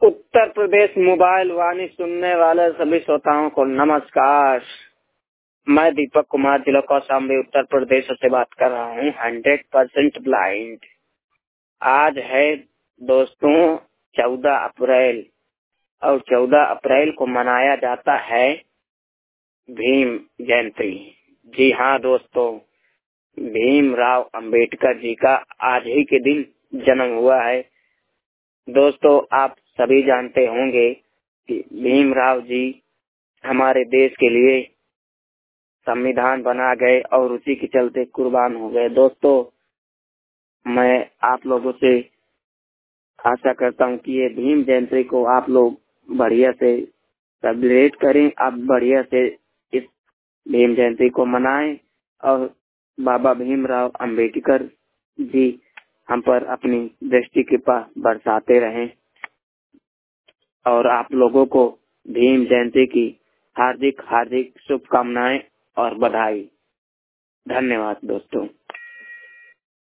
Uttar Pradesh mobile वाणी सुनने वाले सभी श्रोताओं को नमस्कार। मैं दीपक कुमार जिला कौशाम्बी उत्तर प्रदेश से बात कर रहा हूँ। 100% ब्लाइंड। आज है दोस्तों 14 अप्रैल और 14 अप्रैल को मनाया जाता है भीम जयंती। जी हाँ दोस्तों, भीमराव अंबेडकर जी का आज ही के दिन जन्म हुआ है। दोस्तों आप सभी जानते होंगे कि भीमराव जी हमारे देश के लिए संविधान बना गए और उसी के चलते कुर्बान हो गए। दोस्तों मैं आप लोगों से आशा करता हूँ कि ये भीम जयंती को आप लोग बढ़िया से सेलिब्रेट करें, आप बढ़िया से इस भीम जयंती को मनाएं और बाबा भीमराव अंबेडकर जी हम पर अपनी दृष्टि कृपा बरसाते रहें। और आप लोगों को भीम जयंती की हार्दिक हार्दिक शुभकामनाएं और बधाई। धन्यवाद दोस्तों।